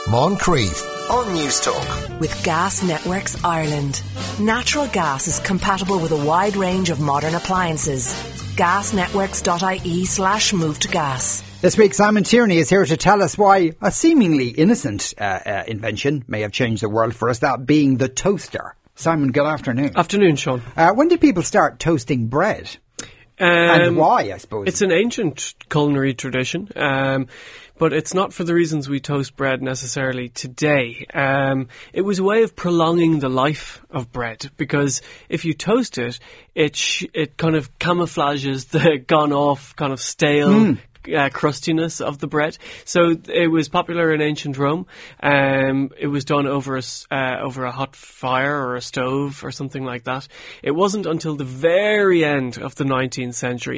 Moncrief on Newstalk. With Gas Networks Ireland. Natural gas is compatible with a wide range of modern appliances. Gasnetworks.ie/move to gas. This week, Simon Tierney is here to tell us why a seemingly innocent invention may have changed the world for us, that being the toaster. Simon, good afternoon. Afternoon, Sean. When did people start toasting bread? And why, I suppose? It's an ancient culinary tradition, but it's not for the reasons we toast bread necessarily today. It was a way of prolonging the life of bread, because if you toast it, it kind of camouflages the gone-off, kind of stale crustiness of the bread. So it was popular in ancient Rome. It was done over a hot fire or a stove or something like that. It wasn't until the very end of the 19th century,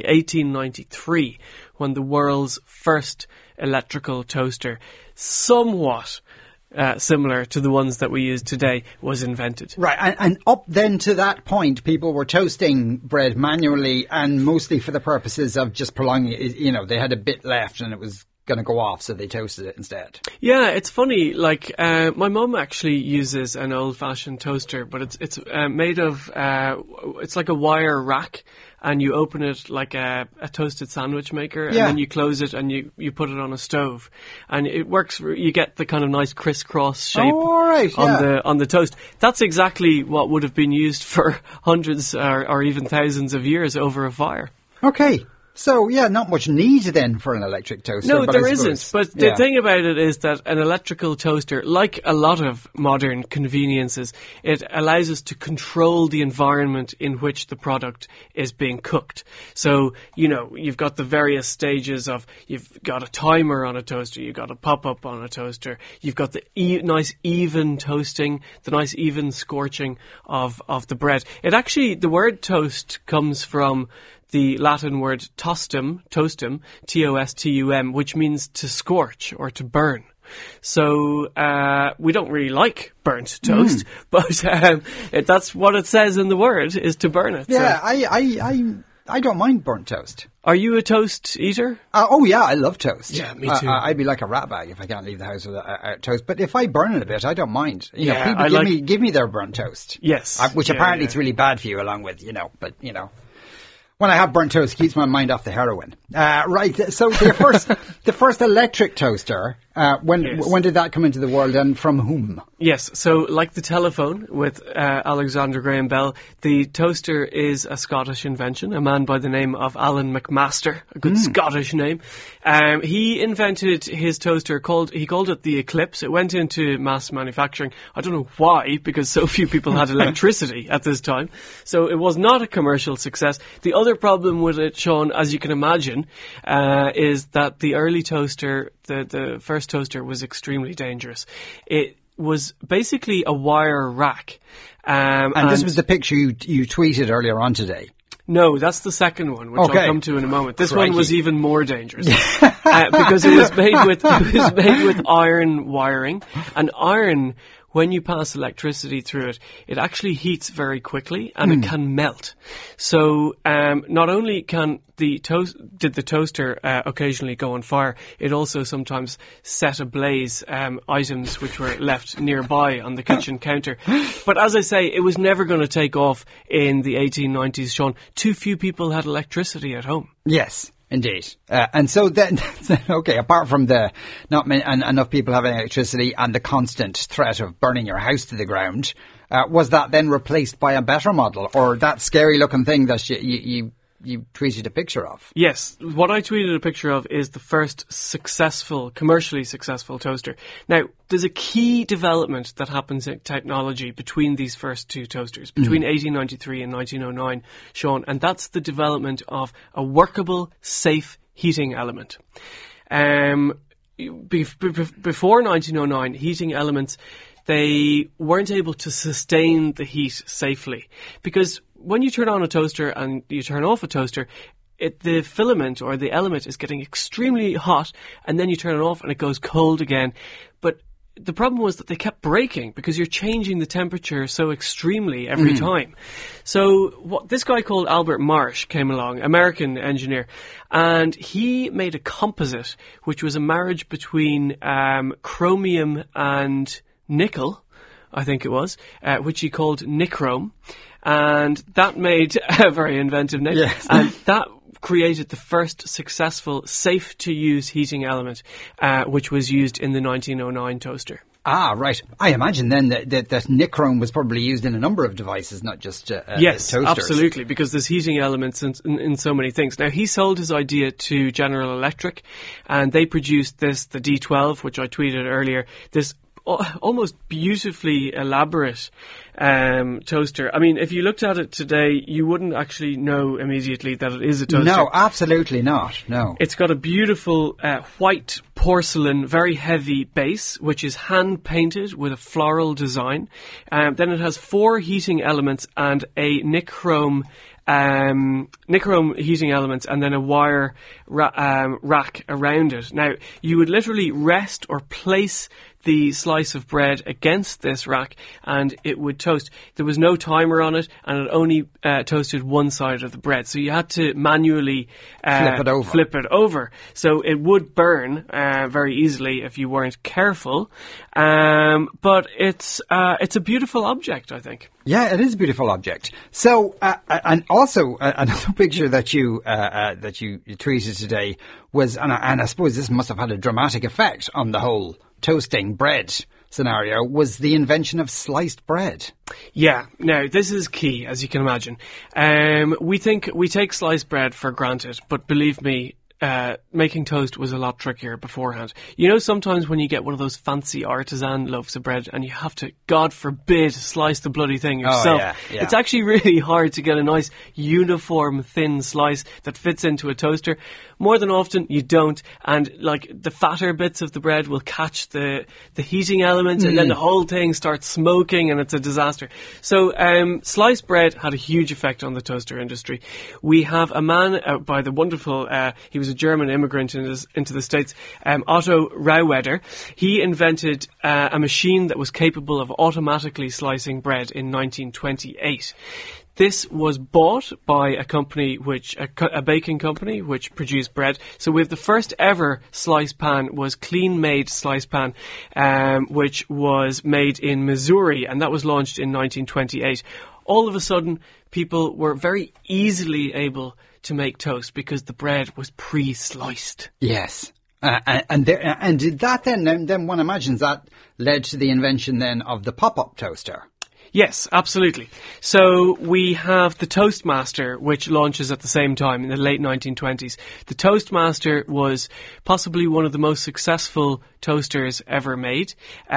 1893, when the world's first electrical toaster, somewhat similar to the ones that we use today, was invented. Right, and up then to that point, people were toasting bread manually and mostly for the purposes of just prolonging it. You know, they had a bit left and it was going to go off, so they toasted it instead. Yeah, it's funny, like, my mum actually uses an old-fashioned toaster, but it's made of, it's like a wire rack, and you open it like a toasted sandwich maker, and then you close it and you put it on a stove, and it works. You get the kind of nice crisscross shape on the toast. That's exactly what would have been used for hundreds or even thousands of years over a fire. Okay. So, yeah, not much need then for an electric toaster. No, there isn't. But the thing about it is that an electrical toaster, like a lot of modern conveniences, it allows us to control the environment in which the product is being cooked. So, you know, you've got the various stages of, you've got a timer on a toaster, you've got a pop-up on a toaster, you've got the nice even toasting, the nice even scorching of the bread. It actually, the word toast comes from the Latin word tostum, Tostum, which means to scorch or to burn. So we don't really like burnt toast, but that's what it says in the word, is to burn it. Yeah, so. I don't mind burnt toast. Are you a toast eater? Oh yeah, I love toast. Yeah, me too. I'd be like a rat bag if I can't leave the house without toast. But if I burn it a bit, I don't mind. You know, people give me their burnt toast. Yes. Which apparently is really bad for you, along with, but when I have burnt toast, it keeps my mind off the heroin. Right. So the first electric toaster, when did that come into the world and from whom? Yes. So like the telephone with Alexander Graham Bell, the toaster is a Scottish invention. A man by the name of Alan McMaster, a good Scottish name. He invented his toaster, he called it the Eclipse. It went into mass manufacturing. I don't know why, because so few people had electricity at this time. So it was not a commercial success. The other problem with it, Sean, as you can imagine, is that the early toaster, the first toaster, was extremely dangerous. It was basically a wire rack. And this was the picture you tweeted earlier on today. No, that's the second one, which I'll come to in a moment. This one was even more dangerous because it was made with iron wiring, and iron, when you pass electricity through it, it actually heats very quickly and it can melt. So not only did the toaster occasionally go on fire, it also sometimes set ablaze items which were left nearby on the kitchen counter. But as I say, it was never going to take off in the 1890s, Sean. Too few people had electricity at home. Yes. Indeed. And so then, okay, apart from not enough people having electricity and the constant threat of burning your house to the ground, was that then replaced by a better model, or that scary looking thing that you tweeted a picture of? Yes. What I tweeted a picture of is the first commercially successful toaster. Now, there's a key development that happens in technology between these first two toasters, between 1893 and 1909, Sean, and that's the development of a workable, safe heating element. Before 1909, heating elements, they weren't able to sustain the heat safely, because when you turn on a toaster and you turn off a toaster, the filament or the element is getting extremely hot, and then you turn it off and it goes cold again. But the problem was that they kept breaking because you're changing the temperature so extremely every time. So this guy called Albert Marsh came along, American engineer, and he made a composite, which was a marriage between chromium and nickel, I think it was, which he called nichrome. And that made a very inventive name. Yes. And that created the first successful safe-to-use heating element, which was used in the 1909 toaster. Ah, right. I imagine then that nichrome was probably used in a number of devices, not just yes, toasters. Absolutely, because there's heating elements in so many things. Now, he sold his idea to General Electric, and they produced the D12, which I tweeted earlier, this almost beautifully elaborate toaster. I mean, if you looked at it today, you wouldn't actually know immediately that it is a toaster. No, absolutely not. No. It's got a beautiful white porcelain, very heavy base, which is hand-painted with a floral design. Then it has 4 heating elements and a nichrome heating elements, and then a wire rack around it. Now, you would literally rest or place the slice of bread against this rack and it would toast. There was no timer on it, and it only toasted one side of the bread. So you had to manually flip it over. So it would burn very easily if you weren't careful. But it's a beautiful object, I think. Yeah, it is a beautiful object. So, and also another picture that you tweeted today was, and I suppose this must have had a dramatic effect on the whole toasting bread scenario, was the invention of sliced bread. Yeah, now this is key, as you can imagine. We take sliced bread for granted, but believe me, making toast was a lot trickier beforehand. You know, sometimes when you get one of those fancy artisan loaves of bread and you have to, God forbid, slice the bloody thing yourself. Yeah. It's actually really hard to get a nice uniform thin slice that fits into a toaster. More than often you don't, and like the fatter bits of the bread will catch the heating element, and then the whole thing starts smoking and it's a disaster. So sliced bread had a huge effect on the toaster industry. We have a man by the wonderful, he was a German immigrant into the States, Otto Rauweder. He invented a machine that was capable of automatically slicing bread in 1928. This was bought by a company a baking company which produced bread. So we have the first ever slice pan was Clean Made Slice Pan, which was made in Missouri, and that was launched in 1928. All of a sudden, people were very easily able to make toast because the bread was pre-sliced. Yes. And did that then one imagines that led to the invention then of the pop-up toaster. Yes, absolutely. So we have the Toastmaster, which launches at the same time in the late 1920s. The Toastmaster was possibly one of the most successful toasters ever made.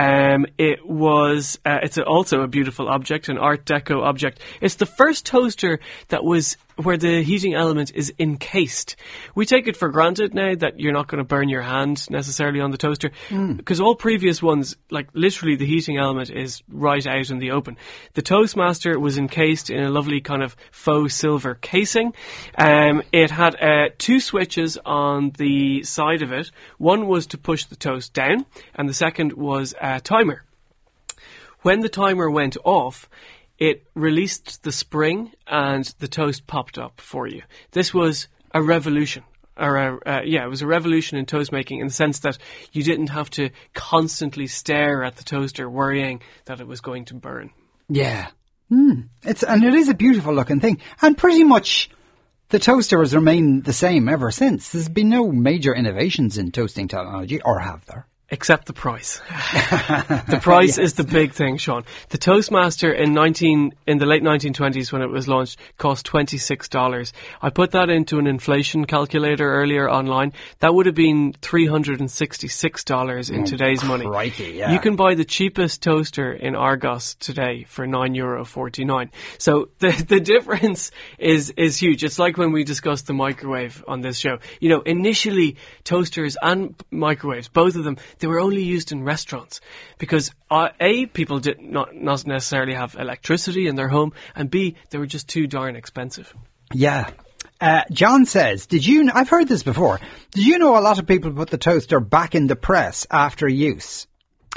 It's also a beautiful object, an Art Deco object. It's the first toaster that was where the heating element is encased. We take it for granted now that you're not going to burn your hand necessarily on the toaster, because all previous ones, like literally the heating element is right out in the open. The Toastmaster was encased in a lovely kind of faux silver casing. It had 2 switches on the side of it. One was to push the toast down, and the second was a timer. When the timer went off, it released the spring and the toast popped up for you. This was a revolution. It was a revolution in toast making in the sense that you didn't have to constantly stare at the toaster worrying that it was going to burn. Yeah. It is a beautiful looking thing. And pretty much the toaster has remained the same ever since. There's been no major innovations in toasting technology, or have there? Except the price. The price is the big thing, Sean. The Toastmaster in the late 1920s when it was launched cost $26. I put that into an inflation calculator earlier online. That would have been $366 in today's money. Crikey, yeah. You can buy the cheapest toaster in Argos today for €9.49. So the difference is huge. It's like when we discussed the microwave on this show. You know, initially toasters and microwaves, both of them, they were only used in restaurants because A, people did not necessarily have electricity in their home, and B, they were just too darn expensive. Yeah. John says, I've heard this before, did you know a lot of people put the toaster back in the press after use?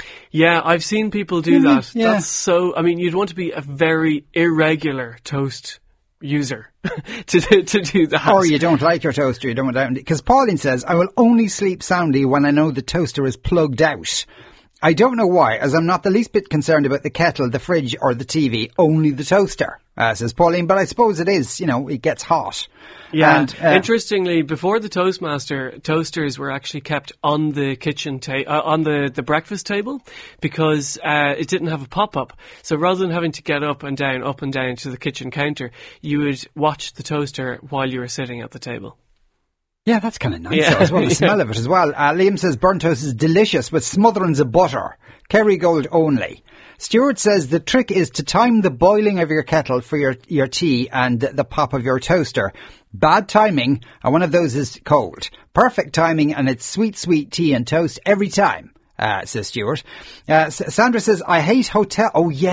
Yeah, I've seen people do that. Yeah. That's so... I mean, you'd want to be a very irregular toast user to do that. Or you don't like your toaster, you don't want to... Because Pauline says, I will only sleep soundly when I know the toaster is plugged out. I don't know why, as I'm not the least bit concerned about the kettle, the fridge or the TV, only the toaster, says Pauline. But I suppose it is, it gets hot. Yeah, and, interestingly, before the Toastmaster, toasters were actually kept on the kitchen on the breakfast table because it didn't have a pop-up. So rather than having to get up and down to the kitchen counter, you would watch the toaster while you were sitting at the table. Yeah, that's kind of nice as well, the smell of it as well. Liam says burnt toast is delicious with smotherings of butter. Kerrygold only. Stuart says the trick is to time the boiling of your kettle for your tea and the pop of your toaster. Bad timing, and one of those is cold. Perfect timing, and it's sweet, sweet tea and toast every time. Says Stuart. Sandra says, I hate hotel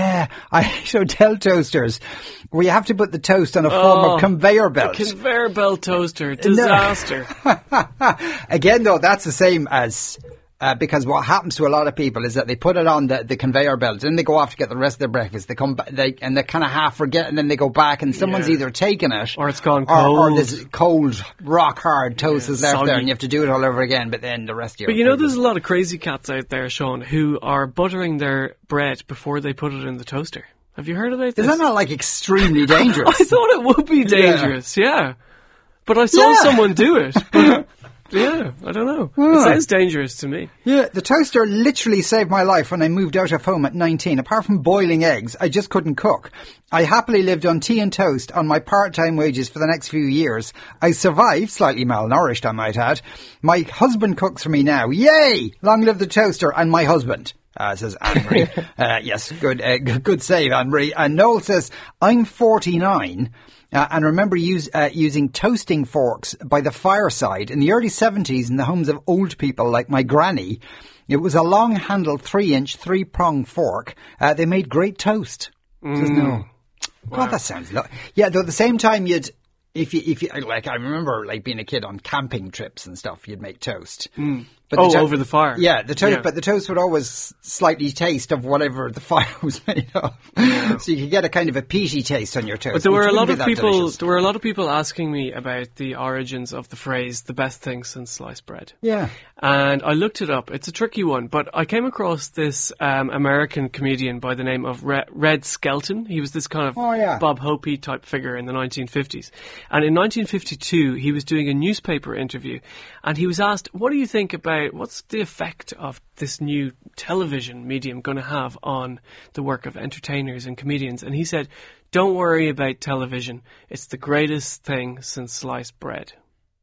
toasters where you have to put the toast on a form of conveyor belt. The conveyor belt toaster. Disaster. Again, though, that's the same as... because what happens to a lot of people is that they put it on the conveyor belt and they go off to get the rest of their breakfast. They come back and they kind of half forget, and then they go back and someone's either taken it or it's gone cold, or this cold, rock hard toast is left there, and you have to do it all over again. But then the rest of your... But there's a lot of crazy cats out there, Sean, who are buttering their bread before they put it in the toaster. Have you heard about this? Is that not extremely dangerous? I thought it would be dangerous. Yeah. But I saw someone do it. But yeah, I don't know. It sounds dangerous to me. Yeah, the toaster literally saved my life when I moved out of home at 19. Apart from boiling eggs, I just couldn't cook. I happily lived on tea and toast on my part-time wages for the next few years. I survived, slightly malnourished I might add. My husband cooks for me now. Yay! Long live the toaster and my husband. Says Anne-Marie. Yes, good save, Anne-Marie. And Noel says, I'm 49... and remember using toasting forks by the fireside in the early 70s in the homes of old people like my granny. It was a long-handled 3-inch, 3-prong fork. They made great toast. Says no. Wow. God, that sounds... Yeah, though at the same time if you I remember being a kid on camping trips and stuff, you'd make toast. But over the fire. Yeah, but the toast would always slightly taste of whatever the fire was made of. Yeah. So you could get a kind of a peaty taste on your toast. But there were a lot of people asking me about the origins of the phrase "the best thing since sliced bread." Yeah. And I looked it up. It's a tricky one, but I came across this American comedian by the name of Red Skelton. He was this kind of Bob Hope type figure in the 1950s. And in 1952, he was doing a newspaper interview, and he was asked, what do you think about what's the effect of this new television medium going to have on the work of entertainers and comedians? And he said, don't worry about television. It's the greatest thing since sliced bread.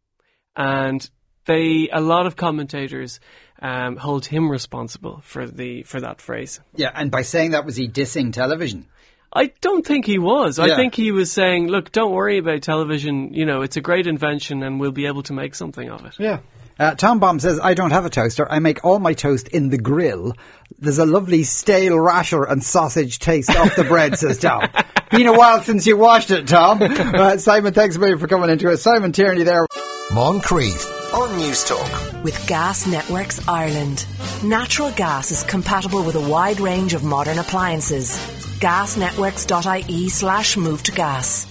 And a lot of commentators hold him responsible for that phrase. Yeah, and by saying that, was he dissing television? I don't think he was. I think he was saying, look, don't worry about television. It's a great invention and we'll be able to make something of it. Yeah. Tom Bomb says, I don't have a toaster. I make all my toast in the grill. There's a lovely stale rasher and sausage taste off the bread, says Tom. Been a while since you washed it, Tom. Simon, thanks a million for coming into it. Simon Tierney there. Moncrief on News Talk. With Gas Networks Ireland. Natural gas is compatible with a wide range of modern appliances. Gasnetworks.ie/move to gas.